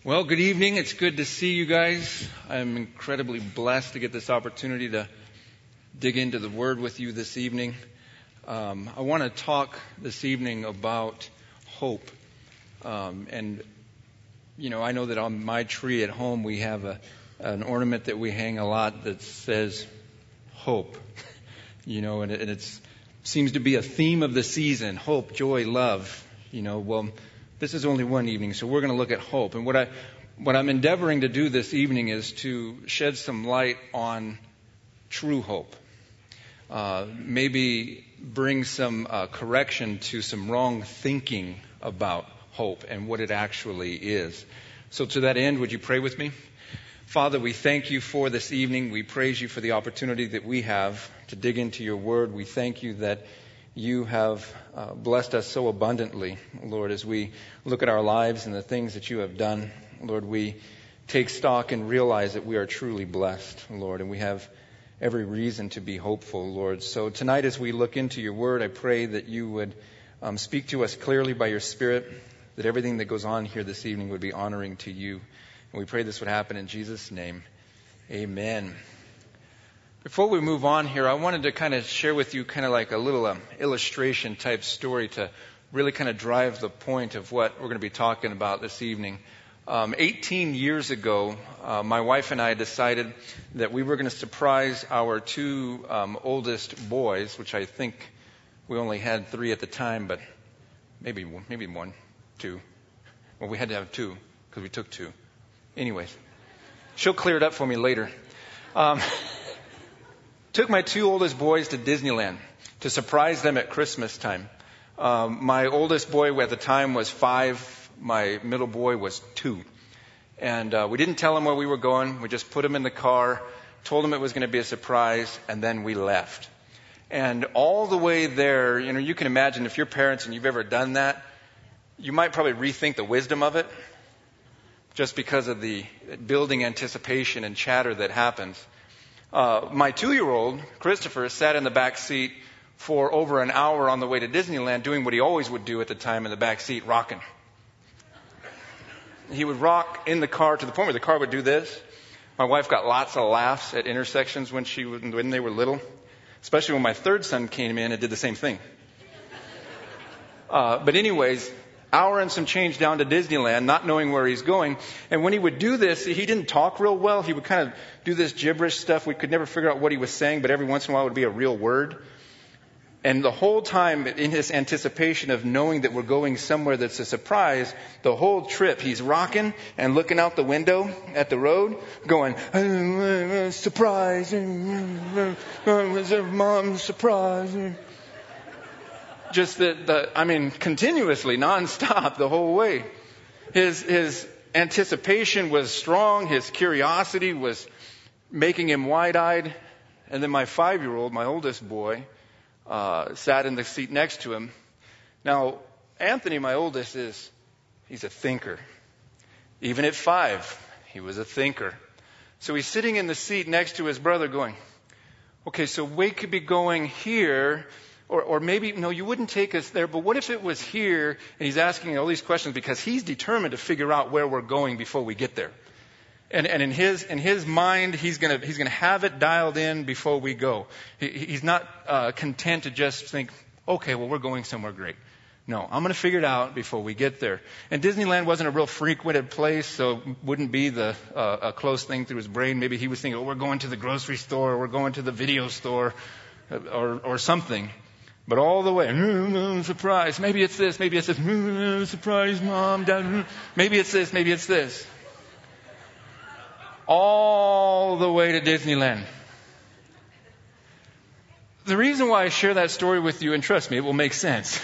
Well, good evening. It's good to see you guys. I'm incredibly blessed to get this opportunity to dig into the Word with you this evening. I want to talk this evening about hope. I know that on my tree at home we have an ornament that we hang a lot that says hope. And it seems to be a theme of the season: hope, joy, love. This is only one evening, so we're going to look at hope. And what I'm endeavoring to do this evening is to shed some light on true hope. Maybe bring some correction to some wrong thinking about hope and what it actually is. So to that end, would you pray with me? Father, we thank you for this evening. We praise you for the opportunity that we have to dig into your word. We thank you that you have blessed us so abundantly, Lord, as we look at our lives and the things that you have done. Lord, we take stock and realize that we are truly blessed, Lord, and we have every reason to be hopeful, Lord. So tonight as we look into your word, I pray that you would speak to us clearly by your Spirit, that everything that goes on here this evening would be honoring to you. And we pray this would happen in Jesus' name. Amen. Before we move on here, I wanted to kind of share with you kind of like a little illustration type story to really kind of drive the point of what we're going to be talking about this evening. 18 years ago, my wife and I decided that we were going to surprise our two oldest boys, which I think we only had 3 at the time, but maybe 1, 2. Well, we had to have 2 because we took 2. Anyways, she'll clear it up for me later. Took my 2 oldest boys to Disneyland to surprise them at Christmas time. My oldest boy at the time was 5. My middle boy was 2. And we didn't tell them where we were going. We just put them in the car, told them it was going to be a surprise, and then we left. And all the way there, you can imagine if you're parents and you've ever done that, you might probably rethink the wisdom of it just because of the building anticipation and chatter that happens. My 2-year-old, Christopher, sat in the back seat for over an hour on the way to Disneyland doing what he always would do at the time in the back seat, rocking. He would rock in the car to the point where the car would do this. My wife got lots of laughs at intersections when they were little, especially when my 3rd son came in and did the same thing. But anyways, hour and some change down to Disneyland, not knowing where he's going. And when he would do this, he didn't talk real well. He would kind of do this gibberish stuff. We could never figure out what he was saying, but every once in a while it would be a real word. And the whole time, in his anticipation of knowing that we're going somewhere that's a surprise, the whole trip, he's rocking and looking out the window at the road, going, surprise, mom, surprise. Just continuously, nonstop, the whole way. His anticipation was strong. His curiosity was making him wide-eyed. And then my 5-year-old, my oldest boy, sat in the seat next to him. Now, Anthony, my oldest, he's a thinker. Even at 5, he was a thinker. So he's sitting in the seat next to his brother going, okay, so we could be going here. Or maybe, no, you wouldn't take us there, but what if it was here? And he's asking all these questions because he's determined to figure out where we're going before we get there. And in his mind, he's gonna have it dialed in before we go. He's not content to just think, okay, well, we're going somewhere great. No, I'm gonna figure it out before we get there. And Disneyland wasn't a real frequented place, so it wouldn't be a close thing through his brain. Maybe he was thinking, oh, we're going to the grocery store, or we're going to the video store, or something. But all the way, surprise, maybe it's this, surprise, mom, dad, maybe it's this, maybe it's this. All the way to Disneyland. The reason why I share that story with you, and trust me, it will make sense,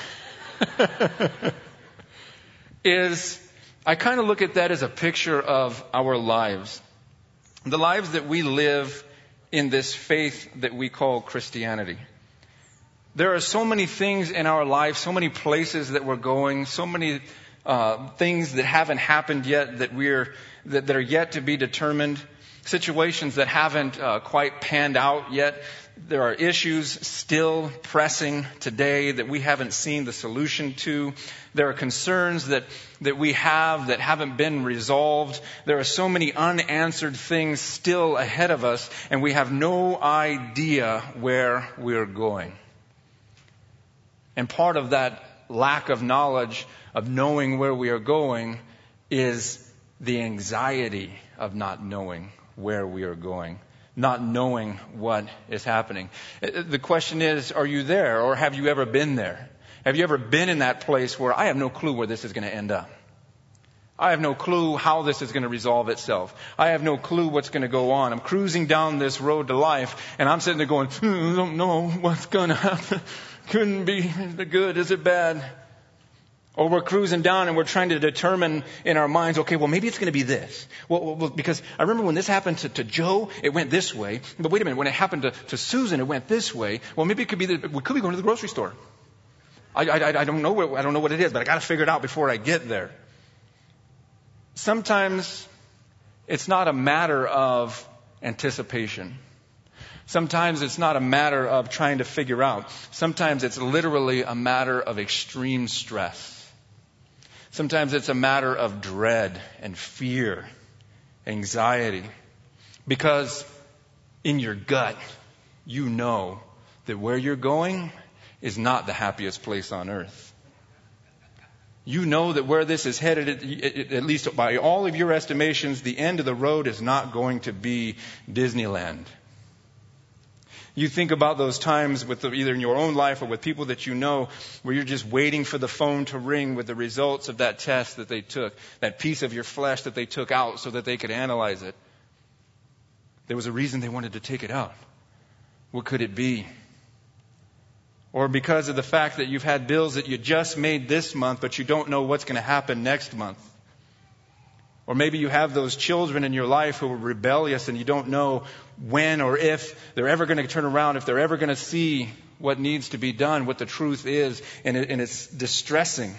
is I kind of look at that as a picture of our lives. The lives that we live in this faith that we call Christianity. There are so many things in our life, so many places that we're going, so many things that haven't happened yet that are yet to be determined, situations that haven't quite panned out yet, there are issues still pressing today that we haven't seen the solution to. There are concerns that we have that haven't been resolved. There are so many unanswered things still ahead of us, and we have no idea where we're going. And part of that lack of knowledge, of knowing where we are going, is the anxiety of not knowing where we are going, not knowing what is happening. The question is, are you there, or have you ever been there? Have you ever been in that place where I have no clue where this is going to end up? I have no clue how this is going to resolve itself. I have no clue what's going to go on. I'm cruising down this road to life, and I'm sitting there going, I don't know what's going to happen. Couldn't be. Is it good? Is it bad? Or we're cruising down and we're trying to determine in our minds, okay, well, maybe it's going to be this. Well, because I remember when this happened to Joe, it went this way. But wait a minute, when it happened to Susan, it went this way. Well, maybe it could be that we could be going to the grocery store. I don't know. I don't know what it is, but I got to figure it out before I get there. Sometimes it's not a matter of anticipation. Sometimes it's not a matter of trying to figure out. Sometimes it's literally a matter of extreme stress. Sometimes it's a matter of dread and fear, anxiety. Because in your gut, you know that where you're going is not the happiest place on earth. You know that where this is headed, at least by all of your estimations, the end of the road is not going to be Disneyland. You think about those times with either in your own life or with people that you know where you're just waiting for the phone to ring with the results of that test that they took, that piece of your flesh that they took out so that they could analyze it. There was a reason they wanted to take it out. What could it be? Or because of the fact that you've had bills that you just made this month, but you don't know what's going to happen next month. Or maybe you have those children in your life who are rebellious and you don't know when or if they're ever going to turn around, if they're ever going to see what needs to be done, what the truth is, and it's distressing.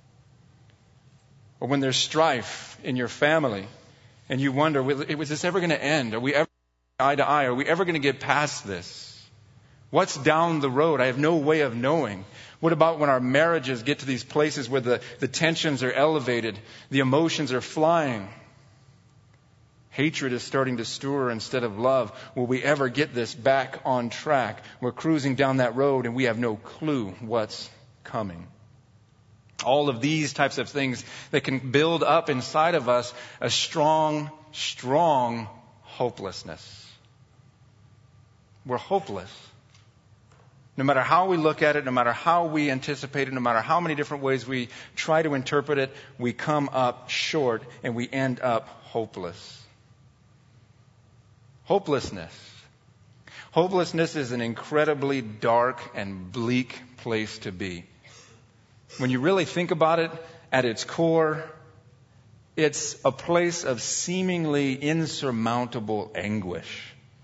Or when there's strife in your family and you wonder, was this ever going to end? Are we ever eye to eye? Are we ever going to get past this? What's down the road? I have no way of knowing. What about when our marriages get to these places where the tensions are elevated, the emotions are flying, hatred is starting to stir instead of love? Will we ever get this back on track? We're cruising down that road and we have no clue what's coming. All of these types of things that can build up inside of us a strong, strong hopelessness. We're hopeless. No matter how we look at it, no matter how we anticipate it, no matter how many different ways we try to interpret it, we come up short and we end up hopeless. Hopelessness. Hopelessness is an incredibly dark and bleak place to be. When you really think about it, at its core, it's a place of seemingly insurmountable anguish.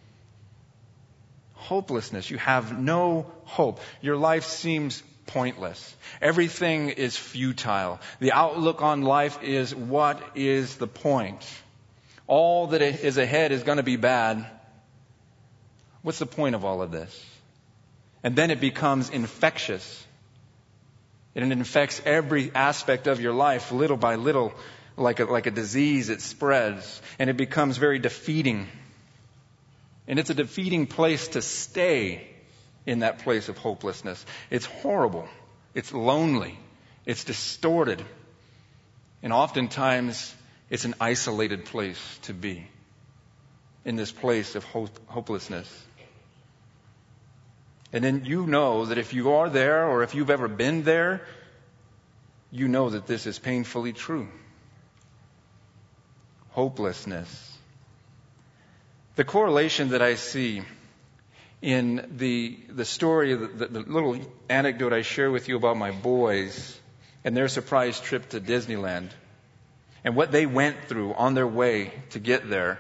Hopelessness. You have no hope. Your life seems pointless. Everything is futile. The outlook on life is, what is the point? All that is ahead is going to be bad. What's the point of all of this? And then it becomes infectious. And it infects every aspect of your life, little by little, like a disease. It spreads, and it becomes very defeating. And it's a defeating place to stay in that place of hopelessness. It's horrible. It's lonely. It's distorted. And oftentimes, it's an isolated place to be, in this place of hopelessness. And then you know that if you are there, or if you've ever been there, you know that this is painfully true. Hopelessness. The correlation that I see in the story, the little anecdote I share with you about my boys and their surprise trip to Disneyland and what they went through on their way to get there,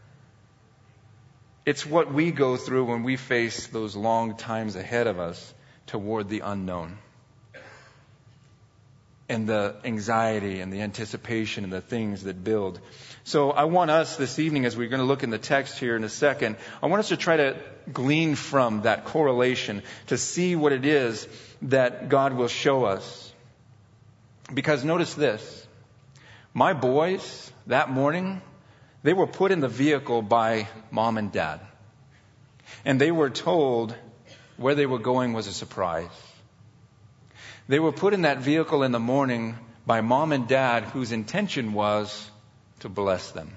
it's what we go through when we face those long times ahead of us toward the unknown. and the anxiety and the anticipation and the things that build. So I want us this evening, as we're going to look in the text here in a second, I want us to try to glean from that correlation to see what it is that God will show us. Because notice this, my boys that morning, they were put in the vehicle by mom and dad. And they were told where they were going was a surprise. They were put in that vehicle in the morning by mom and dad whose intention was to bless them.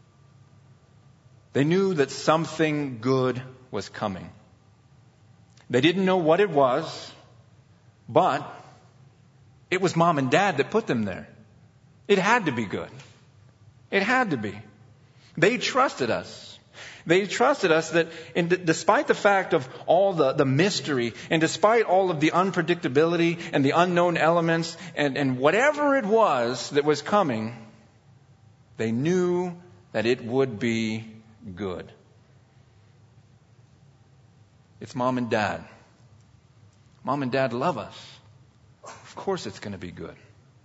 They knew that something good was coming. They didn't know what it was, but it was mom and dad that put them there. It had to be good. It had to be. They trusted us. They trusted us that despite the fact of all the mystery and despite all of the unpredictability and the unknown elements and whatever it was that was coming, they knew that it would be good. It's mom and dad. Mom and dad love us. Of course it's going to be good.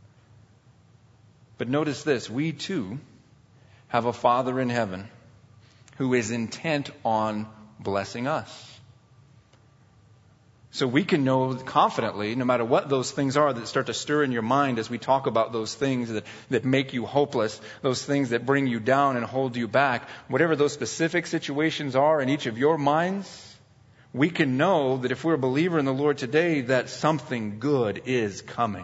But notice this, we too have a Father in heaven who is intent on blessing us. So we can know confidently, no matter what those things are that start to stir in your mind as we talk about those things that make you hopeless, those things that bring you down and hold you back, whatever those specific situations are in each of your minds, we can know that if we're a believer in the Lord today, that something good is coming.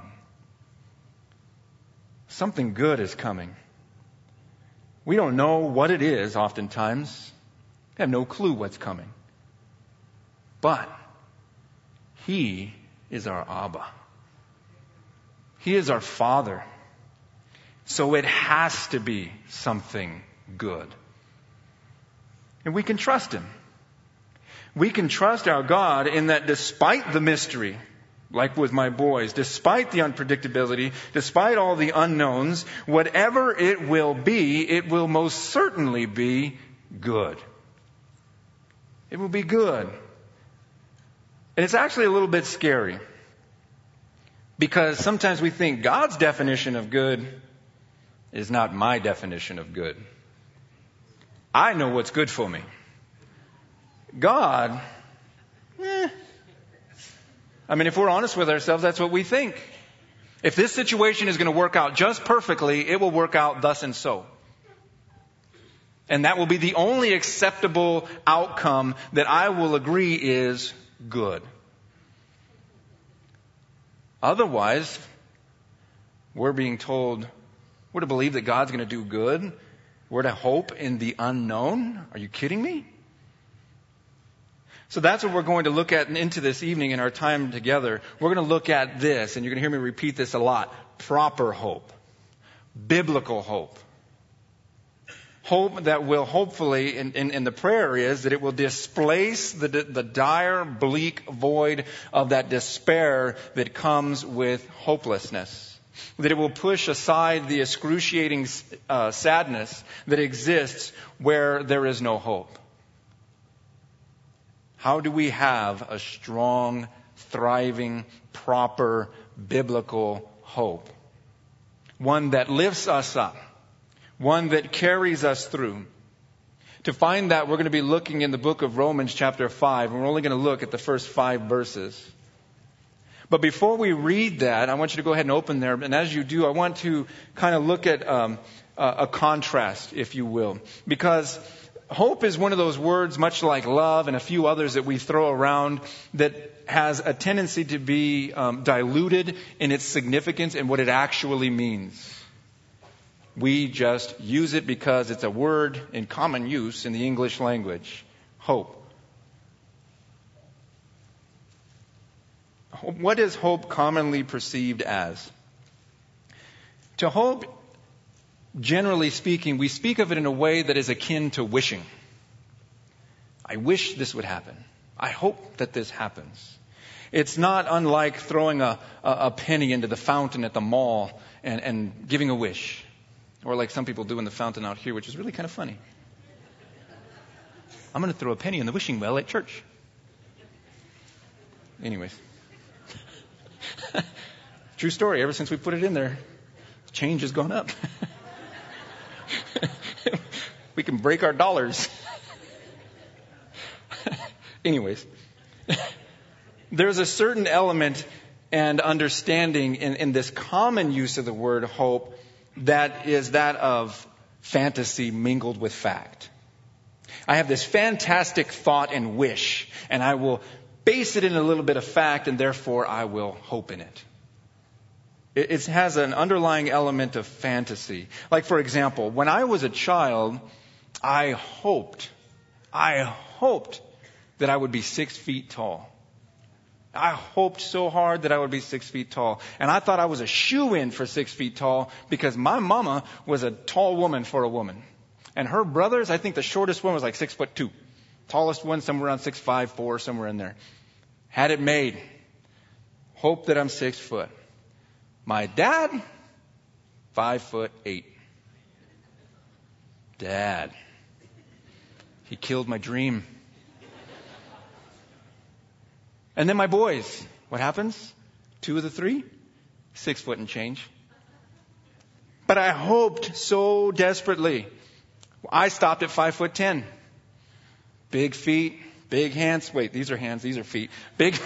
Something good is coming. We don't know what it is oftentimes. We have no clue what's coming. But He is our Abba. He is our Father. So it has to be something good. And we can trust Him. We can trust our God in that despite the mystery, like with my boys, despite the unpredictability, despite all the unknowns, whatever it will most certainly be good. It will be good. And it's actually a little bit scary. Because sometimes we think God's definition of good is not my definition of good. I know what's good for me. God, I mean, if we're honest with ourselves, that's what we think. If this situation is going to work out just perfectly, it will work out thus and so. And that will be the only acceptable outcome that I will agree is good. Otherwise, we're being told, we're to believe that God's going to do good. We're to hope in the unknown. Are you kidding me? So that's what we're going to look at into this evening in our time together. We're going to look at this, and you're going to hear me repeat this a lot. Proper hope. Biblical hope. Hope that will hopefully, and the prayer is that it will displace the dire, bleak void of that despair that comes with hopelessness. That it will push aside the excruciating sadness that exists where there is no hope. How do we have a strong, thriving, proper, biblical hope? One that lifts us up. One that carries us through. To find that, we're going to be looking in the book of Romans chapter 5, and we're only going to look at the first 5 verses. But before we read that, I want you to go ahead and open there. And as you do, I want to kind of look at a contrast, if you will. Because hope is one of those words, much like love and a few others that we throw around, that has a tendency to be diluted in its significance and what it actually means. We just use it because it's a word in common use in the English language. Hope. What is hope commonly perceived as? To hope, generally speaking, we speak of it in a way that is akin to wishing. I wish this would happen. I hope that this happens. It's not unlike throwing a penny into the fountain at the mall and giving a wish. Or like some people do in the fountain out here, which is really kind of funny. I'm going to throw a penny in the wishing well at church. Anyways. True story. Ever since we put it in there, change has gone up. We can break our dollars. Anyways, there's a certain element and understanding in this common use of the word hope that is that of fantasy mingled with fact. I have this fantastic thought and wish, and I will base it in a little bit of fact, and therefore I will hope in it. It has an underlying element of fantasy. Like, for example, when I was a child, I hoped that I would be 6 feet tall. I hoped so hard that I would be 6 feet tall. And I thought I was a shoo-in for 6 feet tall because my mama was a tall woman for a woman. And her brothers, I think the shortest one was like 6'2". Tallest one somewhere around 6'5", 4, somewhere in there. Had it made. Hope that I'm 6 foot. My dad, 5'8". Dad. He killed my dream. And then my boys. What happens? 2 of the 3? 6 foot and change. But I hoped so desperately. I stopped at 5'10". Big feet, big hands. Wait, these are hands, these are feet. Big.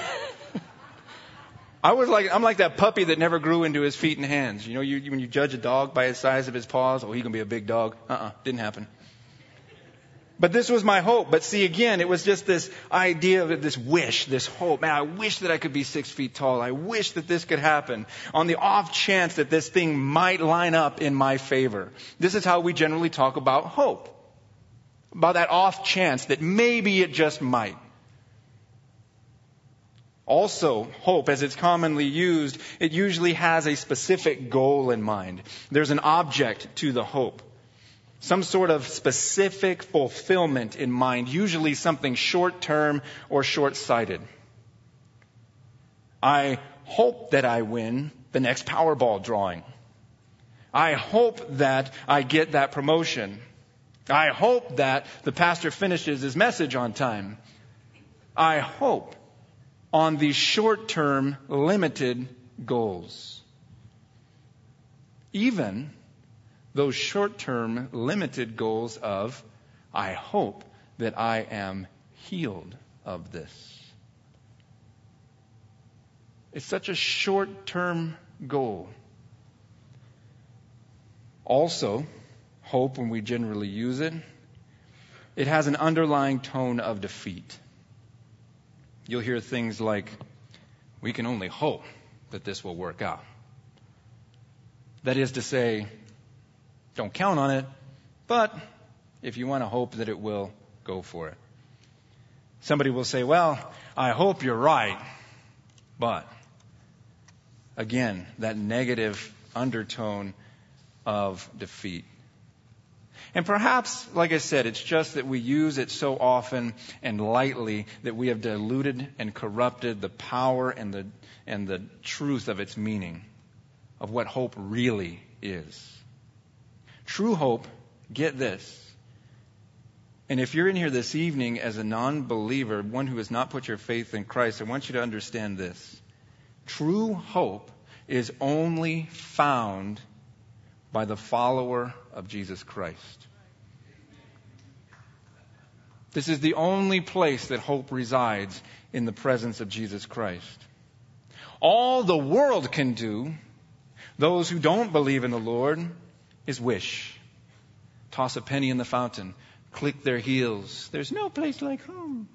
I'm like that puppy that never grew into his feet and hands. You know, when you judge a dog by the size of his paws, oh, he's going to be a big dog. Didn't happen. But this was my hope. But see, again, it was just this idea of this wish, this hope. Man, I wish that I could be 6 feet tall. I wish that this could happen on the off chance that this thing might line up in my favor. This is how we generally talk about hope. About that off chance that maybe it just might. Also, hope, as it's commonly used, it usually has a specific goal in mind. There's an object to the hope. Some sort of specific fulfillment in mind, usually something short-term or short-sighted. I hope that I win the next Powerball drawing. I hope that I get that promotion. I hope that the pastor finishes his message on time. I hope on these short-term, limited goals. Even those short-term, limited goals of, I hope that I am healed of this. It's such a short-term goal. Also, hope, when we generally use it, it has an underlying tone of defeat. You'll hear things like, we can only hope that this will work out. That is to say, don't count on it, but if you want to hope that it will, go for it. Somebody will say, well, I hope you're right, but again, that negative undertone of defeat. And perhaps, like I said, it's just that we use it so often and lightly that we have diluted and corrupted the power and the truth of its meaning, of what hope really is. True hope, get this. And if you're in here this evening as a non-believer, one who has not put your faith in Christ, I want you to understand this. True hope is only found by the follower of Jesus Christ. This is the only place that hope resides, in the presence of Jesus Christ. All the world can do, those who don't believe in the Lord, is wish. Toss a penny in the fountain. Click their heels. There's no place like home.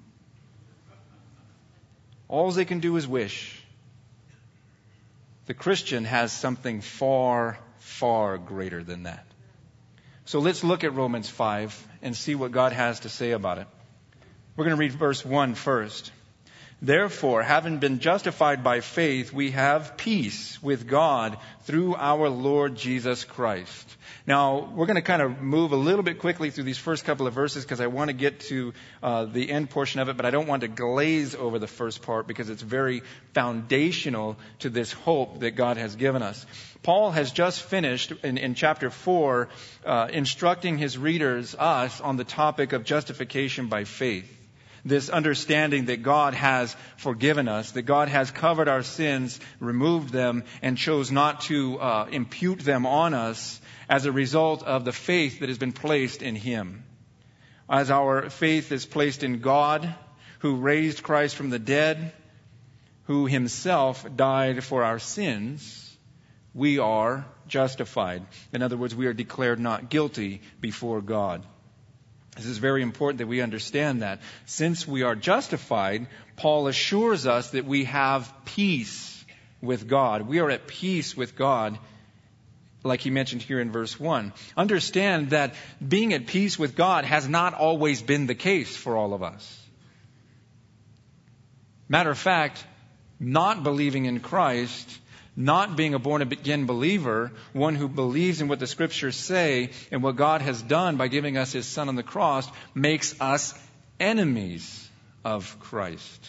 All they can do is wish. The Christian has something far, far greater than that. So let's look at Romans 5 and see what God has to say about it. We're going to read verse 1 first. Therefore, having been justified by faith, we have peace with God through our Lord Jesus Christ. Now, we're going to kind of move a little bit quickly through these first couple of verses because I want to get to the end portion of it, but I don't want to glaze over the first part because it's very foundational to this hope that God has given us. Paul has just finished in chapter 4 instructing his readers, us, on the topic of justification by faith. this understanding that God has forgiven us, that God has covered our sins, removed them, and chose not to impute them on us as a result of the faith that has been placed in Him. As our faith is placed in God, who raised Christ from the dead, who Himself died for our sins, we are justified. In other words, we are declared not guilty before God. This is very important that we understand that. Since we are justified, Paul assures us that we have peace with God. We are at peace with God, like he mentioned here in verse 1. Understand that being at peace with God has not always been the case for all of us. Matter of fact, not believing in Christ, not being a born-again believer, one who believes in what the Scriptures say and what God has done by giving us His Son on the cross, makes us enemies of Christ.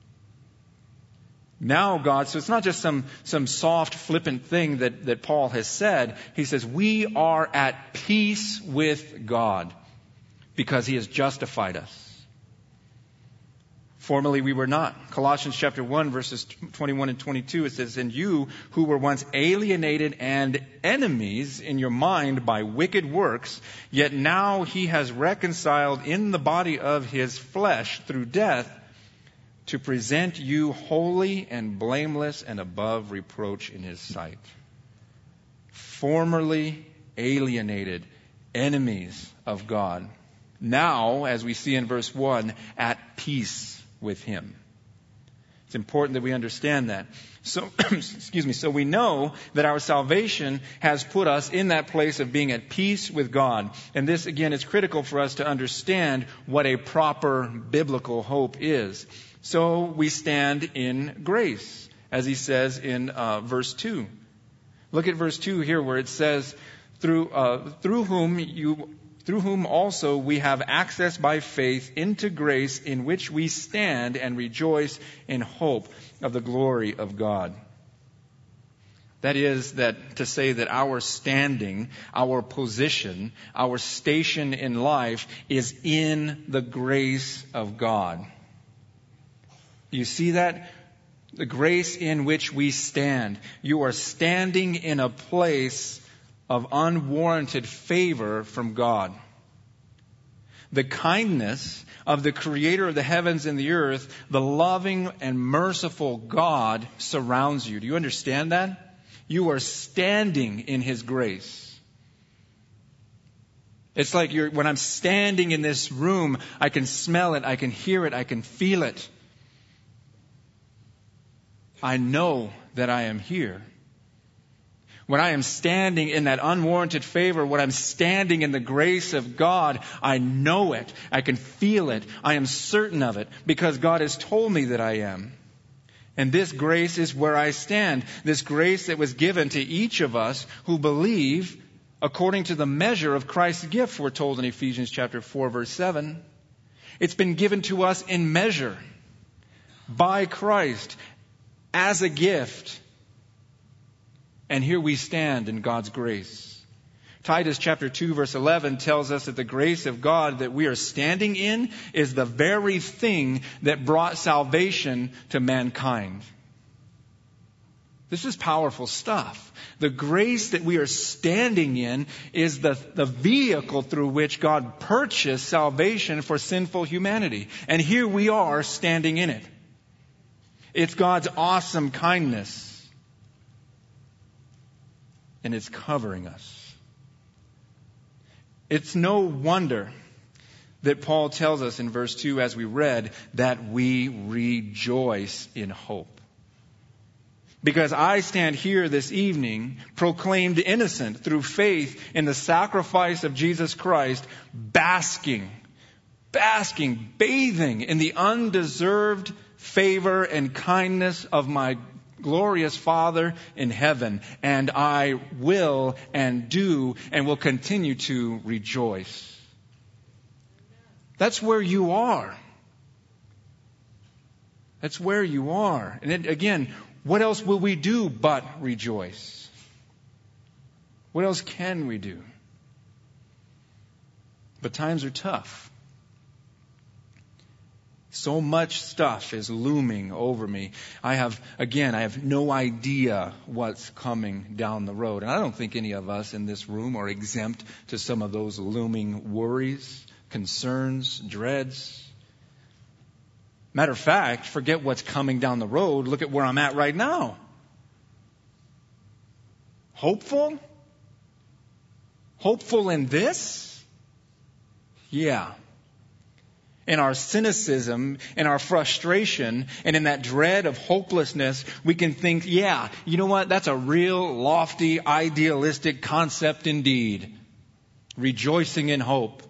Now God, so it's not just some soft, flippant thing that Paul has said. He says, we are at peace with God because He has justified us. Formerly we were not. Colossians chapter 1 verses 21 and 22, it says, and you who were once alienated and enemies in your mind by wicked works, yet now He has reconciled in the body of His flesh through death to present you holy and blameless and above reproach in His sight. Formerly alienated, enemies of God. Now, as we see in verse 1, at peace with Him. It's important that we understand that. So, so we know that our salvation has put us in that place of being at peace with God. And this, again, is critical for us to understand what a proper biblical hope is. So we stand in grace, as he says in verse 2. Look at verse 2 here where it says, through whom also we have access by faith into grace in which we stand and rejoice in hope of the glory of God. That is to say that our standing, our position, our station in life is in the grace of God. Do you see that? The grace in which we stand. You are standing in a place of unwarranted favor from God. The kindness of the Creator of the heavens and the earth, the loving and merciful God surrounds you. Do you understand that? You are standing in His grace. It's like when I'm standing in this room, I can smell it, I can hear it, I can feel it. I know that I am here. When I am standing in that unwarranted favor, when I'm standing in the grace of God, I know it. I can feel it. I am certain of it because God has told me that I am. And this grace is where I stand. This grace that was given to each of us who believe according to the measure of Christ's gift, we're told in Ephesians chapter 4, verse 7. It's been given to us in measure by Christ as a gift. And here we stand in God's grace. Titus chapter 2 verse 11 tells us that the grace of God that we are standing in is the very thing that brought salvation to mankind. This is powerful stuff. The grace that we are standing in is the vehicle through which God purchased salvation for sinful humanity. And here we are standing in it. It's God's awesome kindness. And it's covering us. It's no wonder that Paul tells us in verse 2, as we read, that we rejoice in hope. Because I stand here this evening, proclaimed innocent through faith in the sacrifice of Jesus Christ, bathing in the undeserved favor and kindness of my glorious Father in heaven, and I will and do and will continue to rejoice. That's where you are. That's where you are. And then, again, what else will we do but rejoice? What else can we do? But times are tough. So much stuff is looming over me. I have no idea what's coming down the road. And I don't think any of us in this room are exempt to some of those looming worries, concerns, dreads. Matter of fact, forget what's coming down the road. Look at where I'm at right now. Hopeful? Hopeful in this? Yeah. In our cynicism, in our frustration, and in that dread of hopelessness, we can think, yeah, you know what? That's a real lofty, idealistic concept indeed. Rejoicing in hope.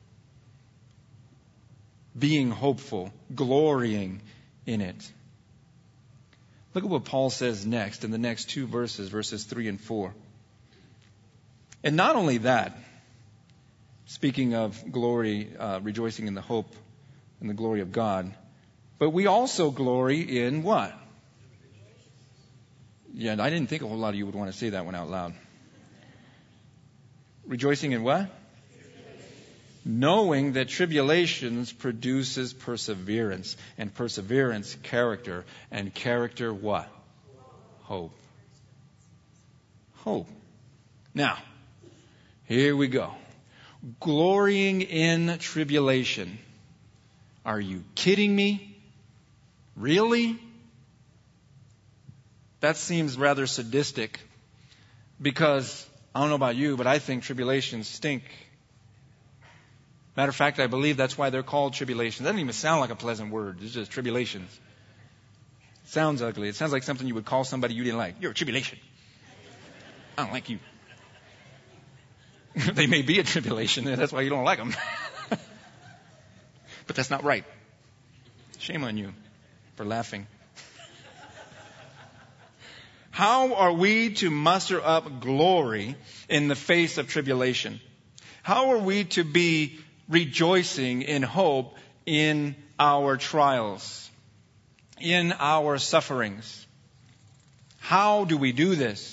Being hopeful. Glorying in it. Look at what Paul says next in the next two verses, verses 3 and 4. And not only that, speaking of glory, rejoicing in the hope and the glory of God, but we also glory in what? Yeah, I didn't think a whole lot of you would want to say that one out loud. Rejoicing in what? Knowing that tribulations produces perseverance, and perseverance, character, and character what? Hope. Hope. Now, here we go. Glorying in tribulation. Are you kidding me? Really? That seems rather sadistic because I don't know about you, but I think tribulations stink. Matter of fact, I believe that's why they're called tribulations. That doesn't even sound like a pleasant word. It's just tribulations. It sounds ugly. It sounds like something you would call somebody you didn't like. You're a tribulation. I don't like you. They may be a tribulation. That's why you don't like them. But that's not right. Shame on you for laughing. How are we to muster up glory in the face of tribulation? How are we to be rejoicing in hope in our trials, in our sufferings? How do we do this?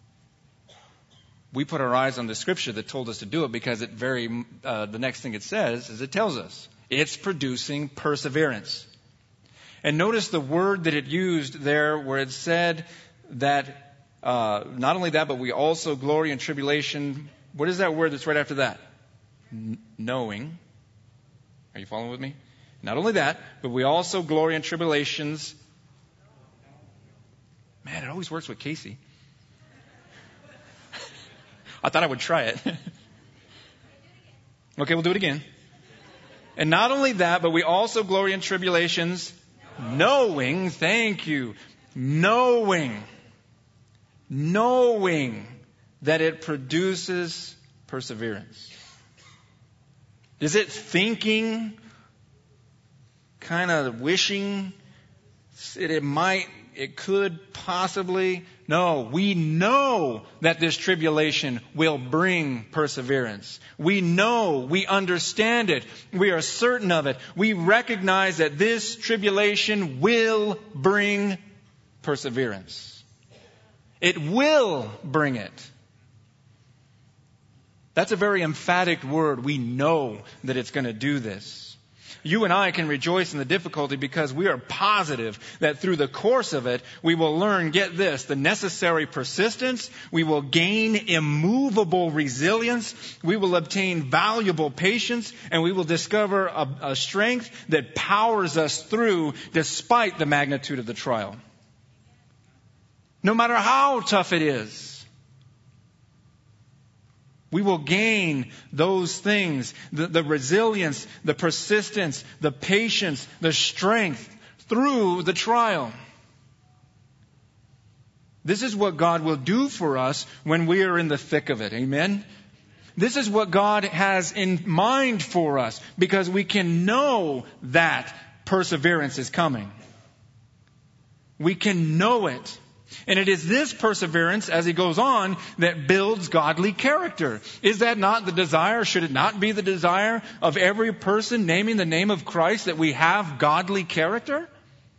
We put our eyes on the scripture that told us to do it because the next thing it says is it tells us it's producing perseverance. And notice the word that it used there where it said that not only that, but we also glory in tribulation. What is that word that's right after that? Knowing. Are you following with me? Not only that, but we also glory in tribulations. Man, it always works with Casey. I thought I would try it. Okay, we'll do it again. And not only that, but we also glory in tribulations, knowing, thank you, knowing that it produces perseverance. Is it thinking, kind of wishing it could possibly? No, we know that this tribulation will bring perseverance. We know, we understand it, we are certain of it. We recognize that this tribulation will bring perseverance. It will bring it. That's a very emphatic word. We know that it's going to do this. You and I can rejoice in the difficulty because we are positive that through the course of it, we will learn, get this, the necessary persistence. We will gain immovable resilience. We will obtain valuable patience, and we will discover a strength that powers us through despite the magnitude of the trial. No matter how tough it is. We will gain those things, the resilience, the persistence, the patience, the strength through the trial. This is what God will do for us when we are in the thick of it. Amen? This is what God has in mind for us because we can know that perseverance is coming. We can know it. And it is this perseverance, as he goes on, that builds godly character. Is that not the desire? Should it not be the desire of every person naming the name of Christ that we have godly character?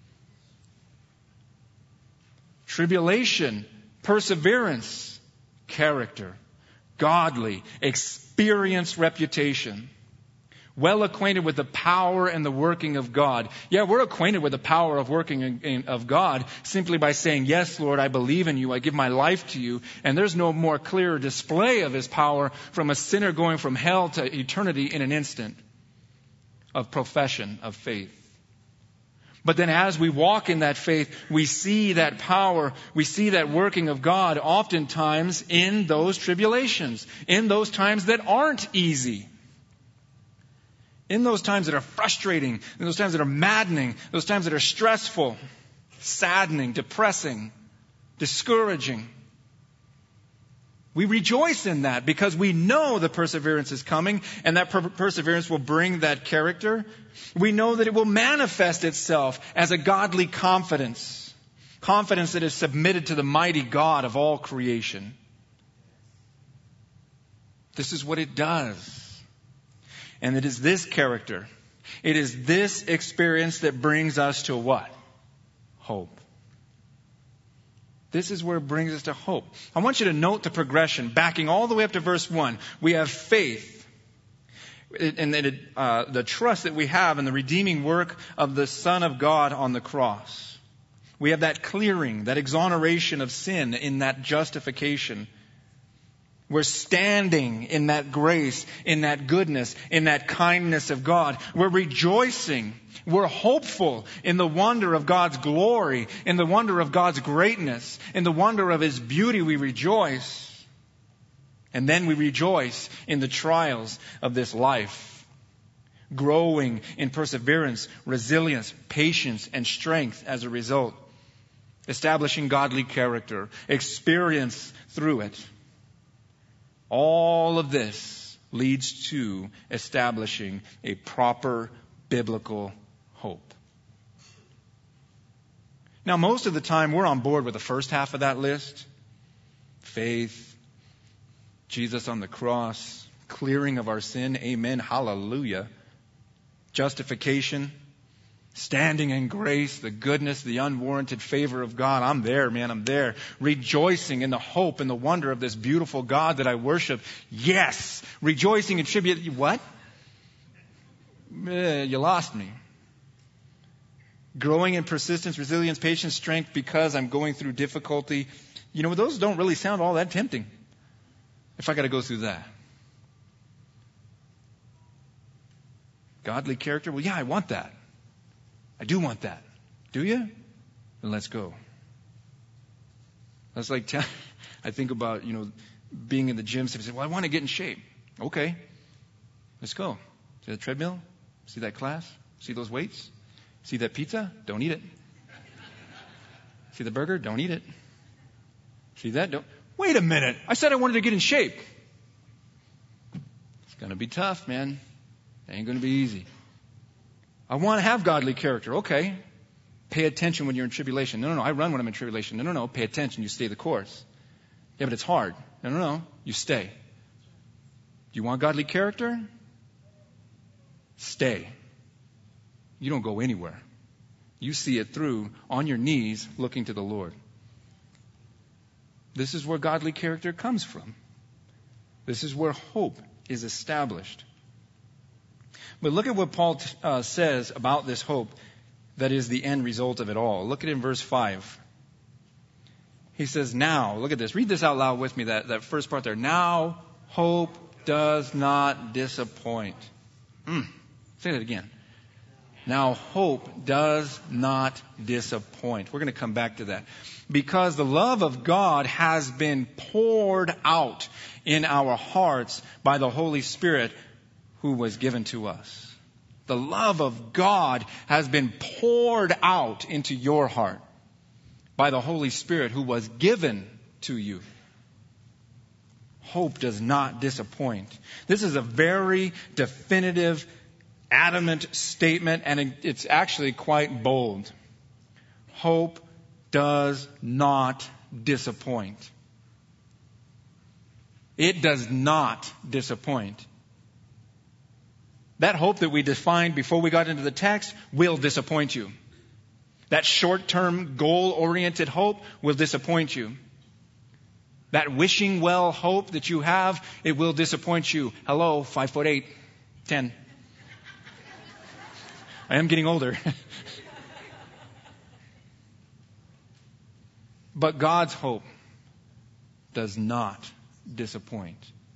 Tribulation, perseverance, character, godly, experienced reputation. Well acquainted with the power and the working of God. Yeah, we're acquainted with the power of working of God simply by saying, yes, Lord, I believe in you. I give my life to you. And there's no more clear display of his power from a sinner going from hell to eternity in an instant of profession of faith. But then as we walk in that faith, we see that power, we see that working of God oftentimes in those tribulations, in those times that aren't easy. In those times that are frustrating, in those times that are maddening, those times that are stressful, saddening, depressing, discouraging. We rejoice in that because we know the perseverance is coming, and that perseverance will bring that character. We know that it will manifest itself as a godly confidence. Confidence that is submitted to the mighty God of all creation. This is what it does. And it is this character, it is this experience that brings us to what? Hope. This is where it brings us to hope. I want you to note the progression, backing all the way up to verse 1. We have faith, and the trust that we have in the redeeming work of the Son of God on the cross. We have that clearing, that exoneration of sin in that justification. We're standing in that grace, in that goodness, in that kindness of God. We're rejoicing. We're hopeful in the wonder of God's glory, in the wonder of God's greatness, in the wonder of His beauty. We rejoice. And then we rejoice in the trials of this life, growing in perseverance, resilience, patience, and strength as a result, establishing godly character, experience through it. All of this leads to establishing a proper biblical hope. Now, most of the time, we're on board with the first half of that list. Faith, Jesus on the cross, clearing of our sin, amen, hallelujah. Justification, standing in grace, the goodness, the unwarranted favor of God. I'm there, man, I'm there. Rejoicing in the hope and the wonder of this beautiful God that I worship. Yes. Rejoicing in tribute. What? You lost me. Growing in persistence, resilience, patience, strength because I'm going through difficulty. You know, those don't really sound all that tempting if I got to go through that. Godly character. Well, yeah, I want that. I do want that. Do you? Then let's go. That's like, I think about, being in the gym. Somebody says, well, I want to get in shape. Okay. Let's go. See that treadmill? See that class? See those weights? See that pizza? Don't eat it. See the burger? Don't eat it. See that? Don't. Wait a minute. I said I wanted to get in shape. It's going to be tough, man. It ain't going to be easy. I want to have godly character. Okay. Pay attention when you're in tribulation. No. I run when I'm in tribulation. No. Pay attention. You stay the course. Yeah, but it's hard. No. You stay. Do you want godly character? Stay. You don't go anywhere. You see it through on your knees looking to the Lord. This is where godly character comes from. This is where hope is established. But look at what Paul says about this hope that is the end result of it all. Look at it in verse 5. He says, now, look at this. Read this out loud with me, that first part there. Now, hope does not disappoint. Say that again. Now, hope does not disappoint. We're going to come back to that. Because the love of God has been poured out in our hearts by the Holy Spirit who was given to us. The love of God has been poured out into your heart by the Holy Spirit who was given to you. Hope does not disappoint. This is a very definitive, adamant statement, and it's actually quite bold. Hope does not disappoint. It does not disappoint. That hope that we defined before we got into the text will disappoint you. That short-term, goal-oriented hope will disappoint you. That wishing well hope that you have, it will disappoint you. Hello, 5'8", 10. I am getting older. But God's hope does not disappoint.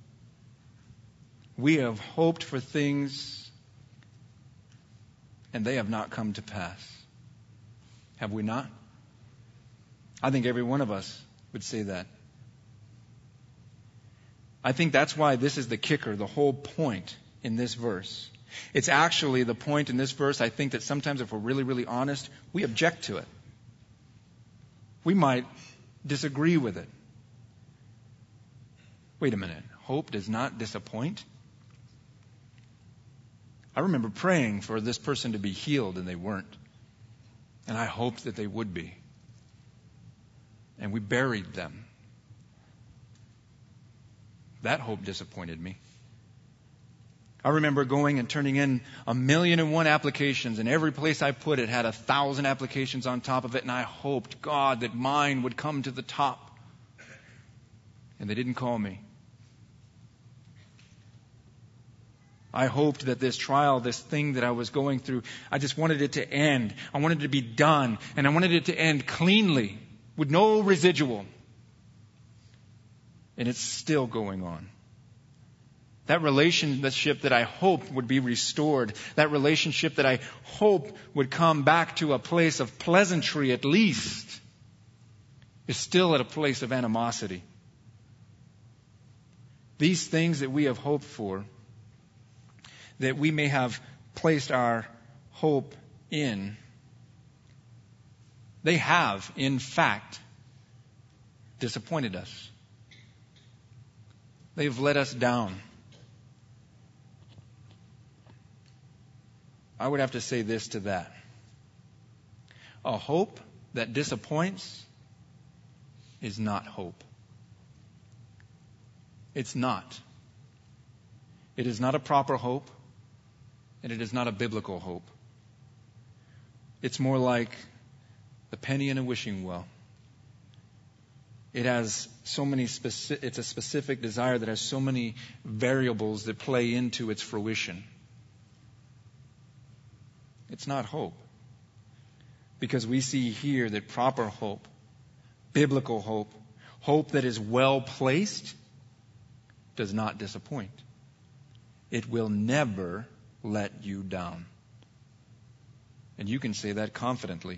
We have hoped for things, and they have not come to pass. Have we not? I think every one of us would say that. I think that's why this is the kicker, the whole point in this verse. It's actually the point in this verse, I think, that sometimes if we're really, really honest, we object to it. We might disagree with it. Wait a minute. Hope does not disappoint? I remember praying for this person to be healed, and they weren't. And I hoped that they would be. And we buried them. That hope disappointed me. I remember going and turning in 1,000,001 applications, and every place I put it had 1,000 applications on top of it, and I hoped, God, that mine would come to the top. And they didn't call me. I hoped that this trial, this thing that I was going through, I just wanted it to end. I wanted it to be done, and I wanted it to end cleanly, with no residual. And it's still going on. That relationship that I hoped would be restored, that relationship that I hoped would come back to a place of pleasantry at least, is still at a place of animosity. These things that we have hoped for, that we may have placed our hope in, they have, in fact, disappointed us. They've let us down. I would have to say this to that. A hope that disappoints is not hope. It's not. It is not a proper hope, and it is not a biblical hope. It's more like the penny in a wishing well. It has so many it's a specific desire that has so many variables that play into its fruition. It's not hope. Because we see here that proper hope, biblical hope, hope that is well placed, does not disappoint. It will never let you down. And you can say that confidently.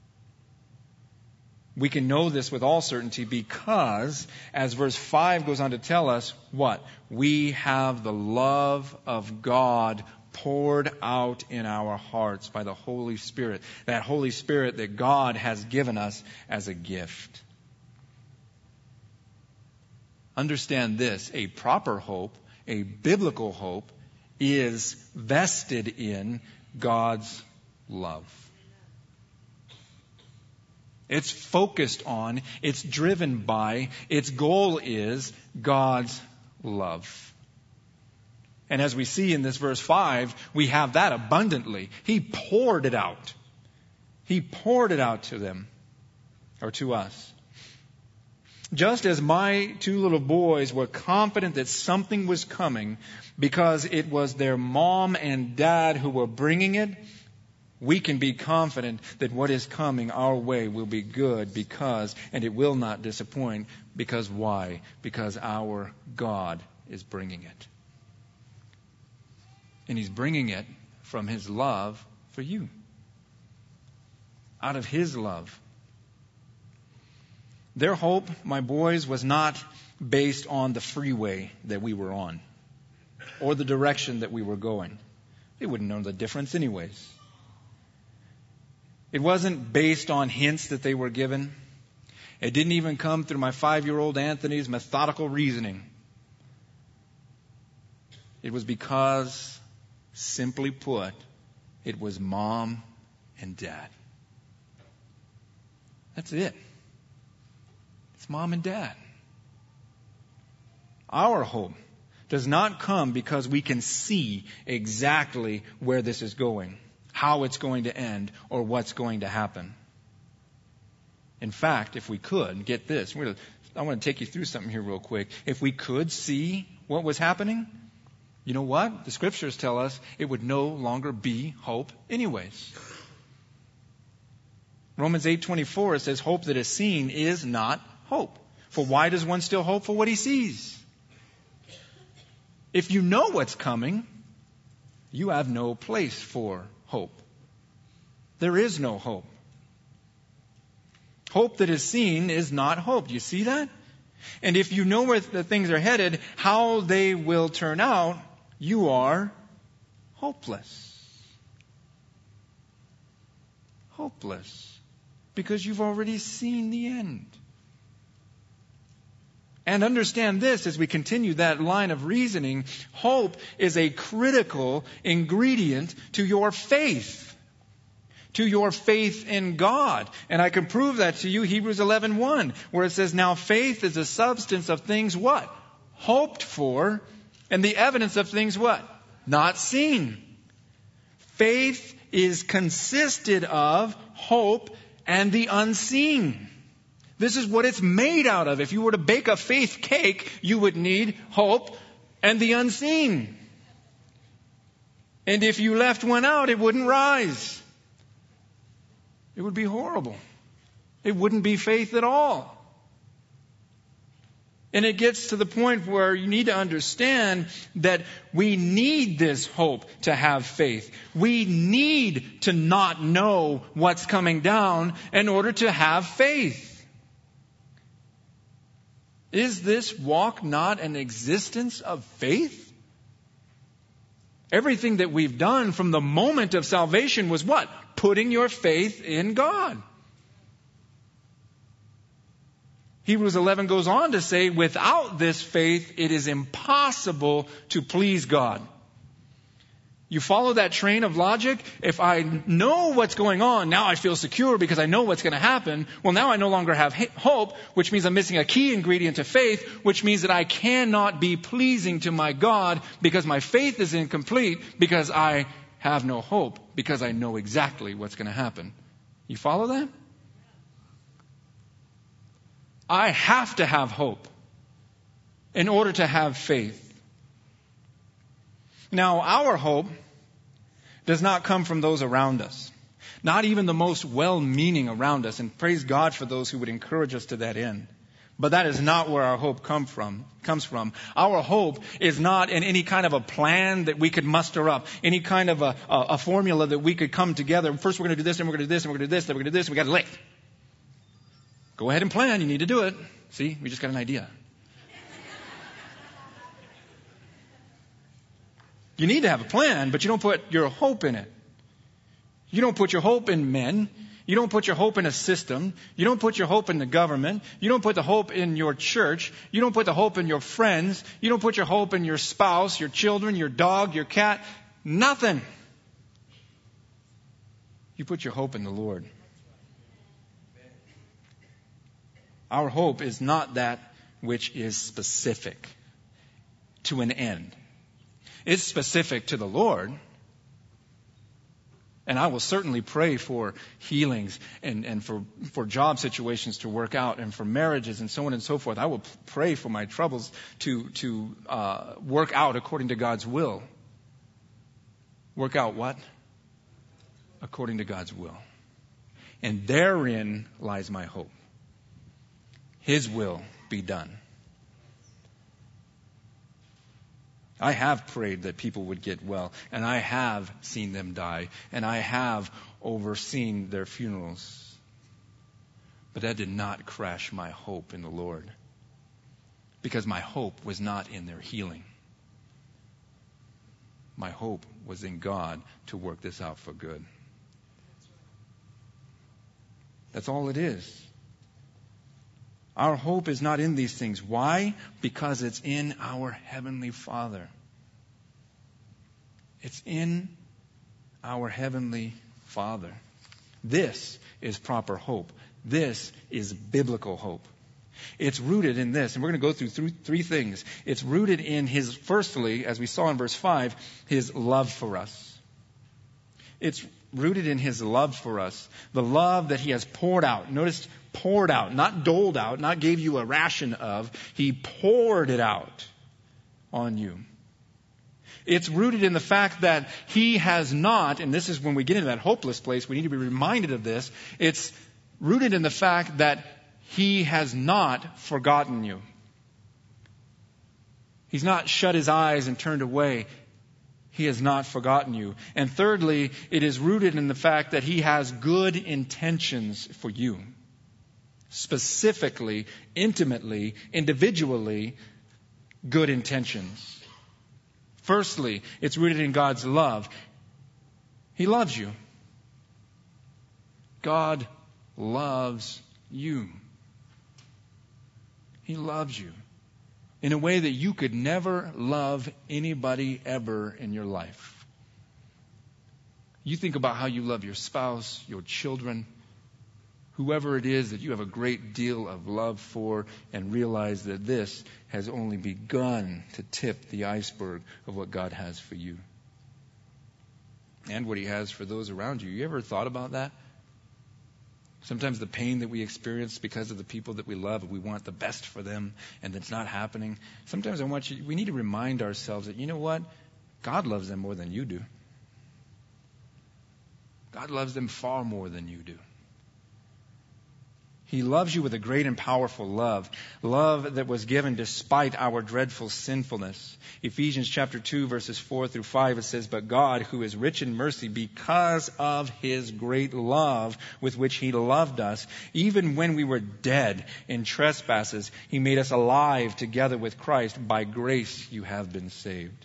We can know this with all certainty because, as verse 5 goes on to tell us, what? We have the love of God poured out in our hearts by the Holy Spirit. That Holy Spirit that God has given us as a gift. Understand this, a proper hope, a biblical hope, is vested in God's love. It's focused on, it's driven by, its goal is God's love. And as we see in this verse 5, we have that abundantly. He poured it out. He poured it out to them, or to us. Just as my two little boys were confident that something was coming because it was their mom and dad who were bringing it, we can be confident that what is coming our way will be good because, and it will not disappoint, because why? Because our God is bringing it. And He's bringing it from His love for you. Out of His love. Their hope, my boys, was not based on the freeway that we were on or the direction that we were going. They wouldn't know the difference anyways. It wasn't based on hints that they were given. It didn't even come through my 5-year-old Anthony's methodical reasoning. It was because, simply put, it was mom and dad. That's it. It's mom and dad. Our hope does not come because we can see exactly where this is going, how it's going to end, or what's going to happen. In fact, if we could, get this, I want to take you through something here real quick. If we could see what was happening, you know what? The scriptures tell us it would no longer be hope anyways. Romans 8:24, it says, hope that is seen is not hope. For why does one still hope for what he sees? If you know what's coming, you have no place for hope. There is no hope. Hope that is seen is not hope. Do you see that? And if you know where the things are headed, how they will turn out, you are hopeless. Hopeless. Because you've already seen the end. And understand this as we continue that line of reasoning, hope is a critical ingredient to your faith. To your faith in God. And I can prove that to you, Hebrews 11:1, where it says, now faith is the substance of things what? Hoped for, and the evidence of things what? Not seen. Faith is consisted of hope and the unseen. This is what it's made out of. If you were to bake a faith cake, you would need hope and the unseen. And if you left one out, it wouldn't rise. It would be horrible. It wouldn't be faith at all. And it gets to the point where you need to understand that we need this hope to have faith. We need to not know what's coming down in order to have faith. Is this walk not an existence of faith? Everything that we've done from the moment of salvation was what? Putting your faith in God. Hebrews 11 goes on to say, without this faith, it is impossible to please God. You follow that train of logic? If I know what's going on, now I feel secure because I know what's going to happen. Well, now I no longer have hope, which means I'm missing a key ingredient to faith, which means that I cannot be pleasing to my God because my faith is incomplete because I have no hope, because I know exactly what's going to happen. You follow that? I have to have hope in order to have faith. Now, our hope does not come from those around us. Not even the most well-meaning around us. And praise God for those who would encourage us to that end. But that is not where our hope comes from. Our hope is not in any kind of a plan that we could muster up. Any kind of a formula that we could come together. First we're going to do this, then we're going to do this, and we're going to do this, then we're going to do this, and we got to lick. Go ahead and plan. You need to do it. See, we just got an idea. You need to have a plan, but you don't put your hope in it. You don't put your hope in men. You don't put your hope in a system. You don't put your hope in the government. You don't put the hope in your church. You don't put the hope in your friends. You don't put your hope in your spouse, your children, your dog, your cat. Nothing. You put your hope in the Lord. Our hope is not that which is specific to an end. It's specific to the Lord. And I will certainly pray for healings and for job situations to work out and for marriages and so on and so forth. I will pray for my troubles to work out according to God's will. Work out what? According to God's will. And therein lies my hope. His will be done. I have prayed that people would get well, and I have seen them die, and I have overseen their funerals. But that did not crash my hope in the Lord, because my hope was not in their healing. My hope was in God to work this out for good. That's all it is. Our hope is not in these things. Why? Because it's in our Heavenly Father. It's in our Heavenly Father. This is proper hope. This is biblical hope. It's rooted in this, and we're going to go through three things. It's rooted in His, firstly, as we saw in verse 5, His love for us. It's rooted in His love for us. The love that He has poured out. Notice, poured out, not doled out, not gave you a ration of. He poured it out on you. It's rooted in the fact that He has not, and this is when we get into that hopeless place, we need to be reminded of this. It's rooted in the fact that He has not forgotten you. He's not shut His eyes and turned away. He has not forgotten you. And thirdly, it is rooted in the fact that He has good intentions for you. Specifically, intimately, individually, good intentions. Firstly, it's rooted in God's love. He loves you. God loves you. He loves you in a way that you could never love anybody ever in your life. You think about how you love your spouse, your children, whoever it is that you have a great deal of love for, and realize that this has only begun to tip the iceberg of what God has for you and what He has for those around you. You ever thought about that? Sometimes the pain that we experience because of the people that we love, we want the best for them, and it's not happening. Sometimes we need to remind ourselves that, you know what? God loves them more than you do. God loves them far more than you do. He loves you with a great and powerful love. Love that was given despite our dreadful sinfulness. Ephesians chapter 2 verses 4 through 5, it says, "But God, who is rich in mercy, because of His great love with which He loved us, even when we were dead in trespasses, He made us alive together with Christ. By grace you have been saved."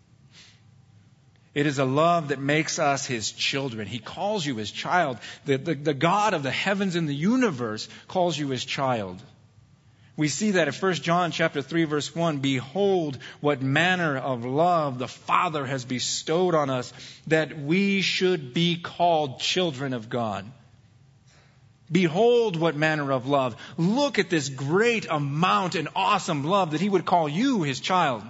It is a love that makes us His children. He calls you His child. The God of the heavens and the universe calls you His child. We see that in 1 John chapter 3 verse 1, "Behold, what manner of love the Father has bestowed on us, that we should be called children of God." Behold, what manner of love. Look at this great amount and awesome love that He would call you His child.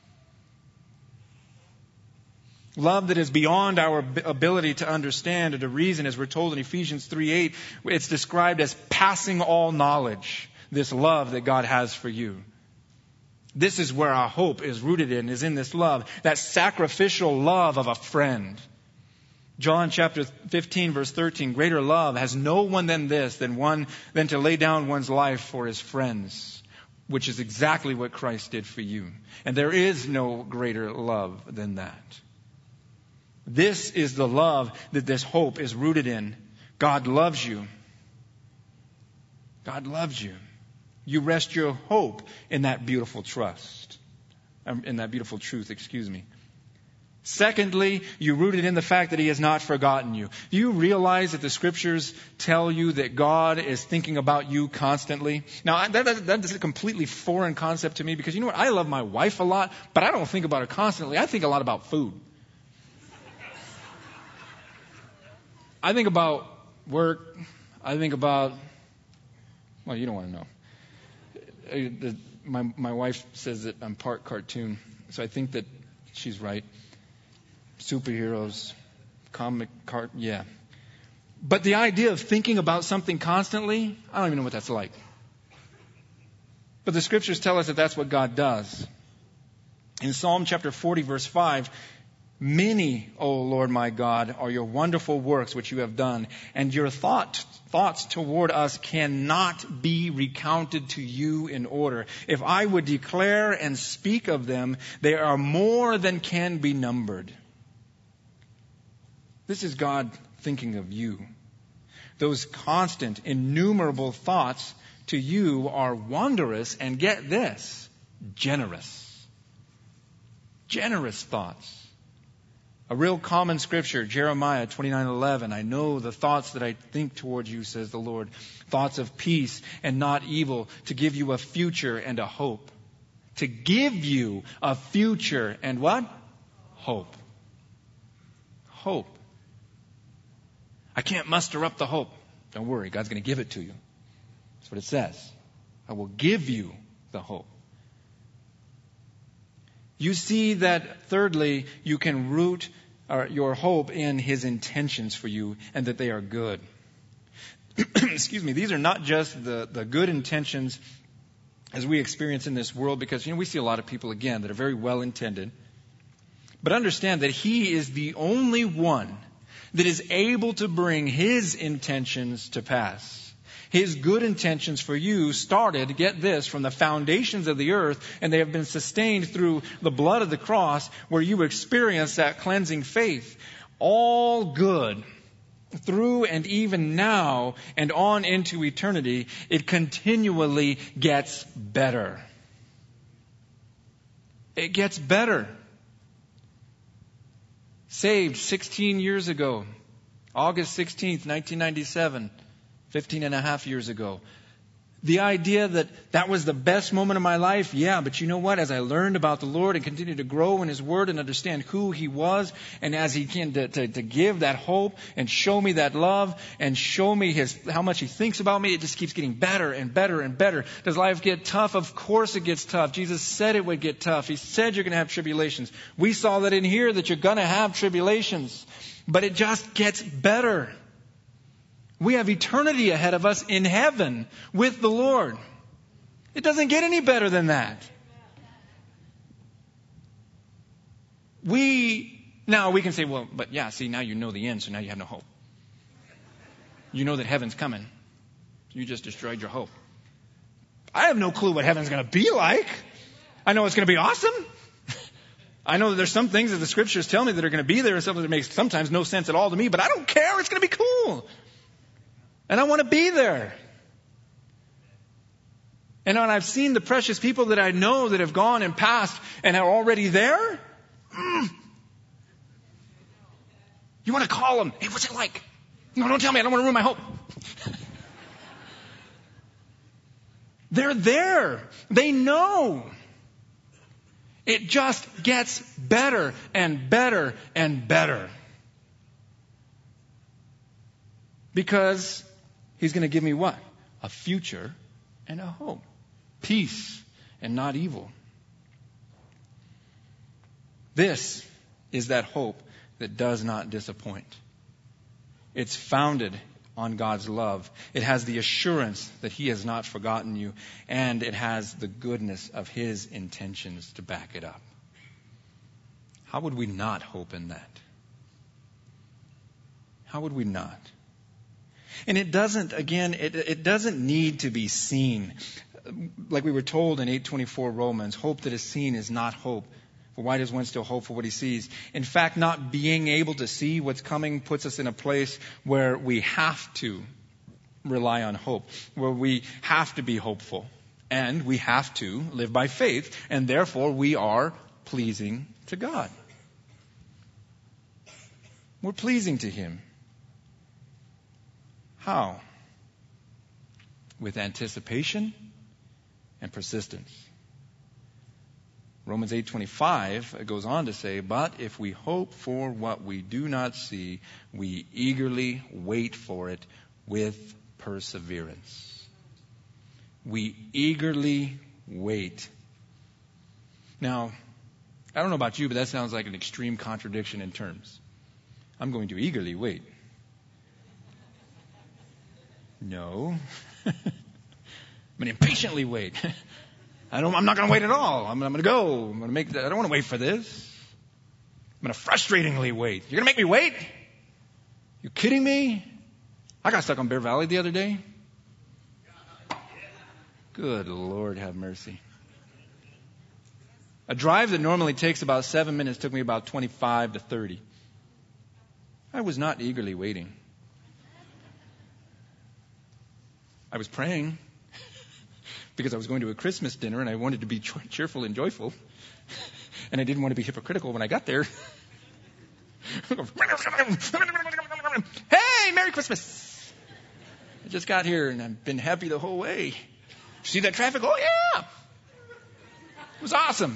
Love that is beyond our ability to understand or to reason, as we're told in Ephesians 3:8. It's described as passing all knowledge, this love that God has for you. This is where our hope is rooted in, is in this love, that sacrificial love of a friend. John chapter 15 verse 13, "Greater love has no one than this, than to lay down one's life for his friends," which is exactly what Christ did for you. And there is no greater love than that. This is the love that this hope is rooted in. God loves you. God loves you. You rest your hope in that beautiful trust. In that beautiful truth, Secondly, you root it in the fact that He has not forgotten you. Do you realize that the Scriptures tell you that God is thinking about you constantly? Now, that is a completely foreign concept to me, because you know what? I love my wife a lot, but I don't think about her constantly. I think a lot about food. I think about work. I think about, well, you don't want to know. My wife says that I'm part cartoon, so I think that she's right. Superheroes, yeah. But the idea of thinking about something constantly, I don't even know what that's like. But the Scriptures tell us that that's what God does. In Psalm chapter 40, verse 5, "Many, O Lord my God, are your wonderful works which you have done, and your thoughts toward us cannot be recounted to you in order. If I would declare and speak of them, they are more than can be numbered." This is God thinking of you. Those constant, innumerable thoughts to you are wondrous, and get this, generous. Generous thoughts. A real common scripture, Jeremiah 29:11, "I know the thoughts that I think toward you, says the Lord, thoughts of peace and not evil, to give you a future and a hope." To give you a future and what? Hope. Hope. I can't muster up the hope. Don't worry, God's going to give it to you. That's what it says. I will give you the hope. You see that, thirdly, you can root your hope in His intentions for you, and that they are good. These are not just the good intentions as we experience in this world, because we see a lot of people, again, that are very well intended, But understand that He is the only one that is able to bring His intentions to pass. His good intentions for you started, get this, from the foundations of the earth, and they have been sustained through the blood of the cross, where you experience that cleansing faith. All good, through and even now and on into eternity, it continually gets better. It gets better. Saved 16 years ago, August 16th, 1997. 15 and a half years ago. The idea that was the best moment of my life, yeah, but you know what? As I learned about the Lord and continued to grow in His Word and understand who He was, and as He can to give that hope and show me that love and show me how much He thinks about me, it just keeps getting better and better and better. Does life get tough? Of course it gets tough. Jesus said it would get tough. He said you're going to have tribulations. We saw that in here, that you're going to have tribulations. But it just gets better. We have eternity ahead of us in heaven with the Lord. It doesn't get any better than that. Now we can say, well, but yeah, see, now you know the end, so now you have no hope. You know that heaven's coming. You just destroyed your hope. I have no clue what heaven's going to be like. I know it's going to be awesome. I know that there's some things that the scriptures tell me that are going to be there and something that makes sometimes no sense at all to me, but I don't care. It's going to be cool. And I want to be there. And when I've seen the precious people that I know that have gone and passed and are already there, you want to call them. Hey, what's it like? No, don't tell me. I don't want to ruin my hope. They're there. They know. It just gets better and better and better. Because He's going to give me what? A future and a hope. Peace and not evil. This is that hope that does not disappoint. It's founded on God's love. It has the assurance that He has not forgotten you, and it has the goodness of His intentions to back it up. How would we not hope in that? How would we not? And it doesn't, again, it doesn't need to be seen. Like we were told in 8:24 Romans, hope that is seen is not hope. For why does one still hope for what he sees? In fact, not being able to see what's coming puts us in a place where we have to rely on hope, where we have to be hopeful, and we have to live by faith, and therefore we are pleasing to God. We're pleasing to Him. How? With anticipation and persistence. Romans 8:25 goes on to say, but if we hope for what we do not see, we eagerly wait for it with perseverance. We eagerly wait. Now, I don't know about you, but that sounds like an extreme contradiction in terms. I'm going to eagerly wait. No. I'm going to impatiently wait. I'm not going to wait at all. I'm going to go. I don't want to wait for this. I'm going to frustratingly wait. You're going to make me wait? You kidding me? I got stuck on Bear Valley the other day. Good Lord, have mercy. A drive that normally takes about 7 minutes took me about 25 to 30. I was not eagerly waiting. I was praying because I was going to a Christmas dinner and I wanted to be cheerful and joyful. And I didn't want to be hypocritical when I got there. Hey, Merry Christmas! I just got here and I've been happy the whole way. See that traffic? Oh, yeah! It was awesome.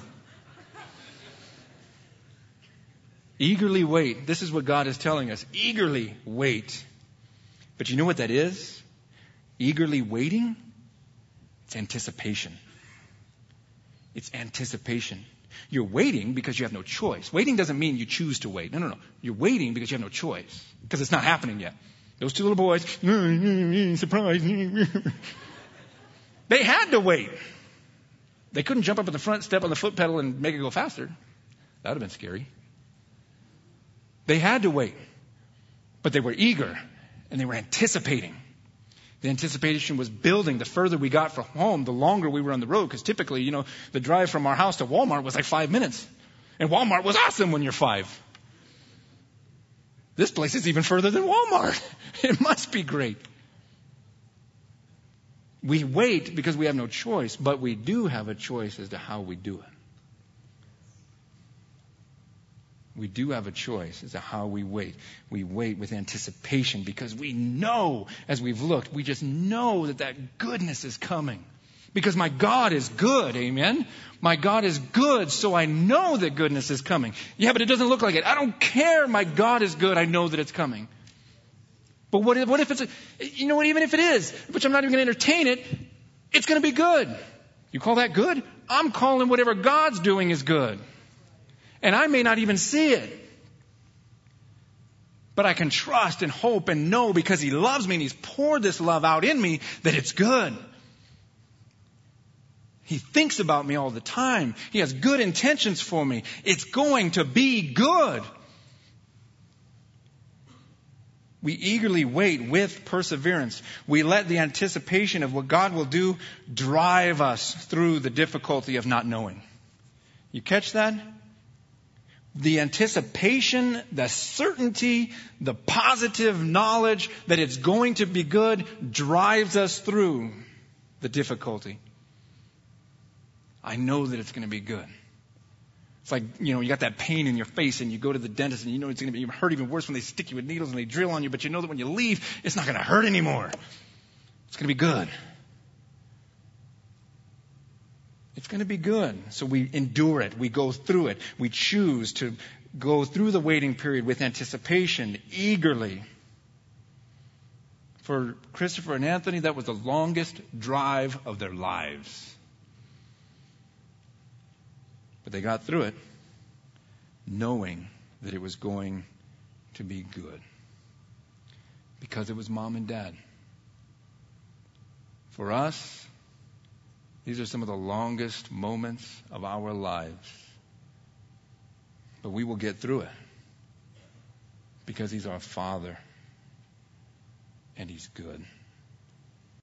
Eagerly wait. This is what God is telling us. Eagerly wait. But you know what that is? Eagerly waiting? It's anticipation. It's anticipation. You're waiting because you have no choice. Waiting doesn't mean you choose to wait. No. You're waiting because you have no choice. Because it's not happening yet. Those two little boys, surprise. They had to wait. They couldn't jump up at the front, step on the foot pedal, and make it go faster. That would have been scary. They had to wait. But they were eager and they were anticipating. The anticipation was building. The further we got from home, the longer we were on the road. Because typically, the drive from our house to Walmart was like 5 minutes. And Walmart was awesome when you're 5. This place is even further than Walmart. It must be great. We wait because we have no choice, but we do have a choice as to how we do it. We do have a choice as to how we wait. We wait with anticipation because we know, as we've looked, we just know that goodness is coming. Because my God is good, amen? My God is good, so I know that goodness is coming. Yeah, but it doesn't look like it. I don't care. My God is good. I know that it's coming. But what if it's, even if it is, which I'm not even going to entertain it, it's going to be good. You call that good? I'm calling whatever God's doing is good. And I may not even see it. But I can trust and hope and know because He loves me and He's poured this love out in me that it's good. He thinks about me all the time. He has good intentions for me. It's going to be good. We eagerly wait with perseverance. We let the anticipation of what God will do drive us through the difficulty of not knowing. You catch that? The anticipation, the certainty, the positive knowledge that it's going to be good drives us through the difficulty. I know that it's going to be good. It's like, you got that pain in your face and you go to the dentist and you know it's going to be hurt even worse when they stick you with needles and they drill on you, but you know that when you leave, it's not going to hurt anymore. It's going to be good. It's going to be good. So we endure it. We go through it. We choose to go through the waiting period with anticipation, eagerly. For Christopher and Anthony, that was the longest drive of their lives. But they got through it knowing that it was going to be good. Because it was Mom and Dad. For us, these are some of the longest moments of our lives. But we will get through it. Because He's our Father. And He's good.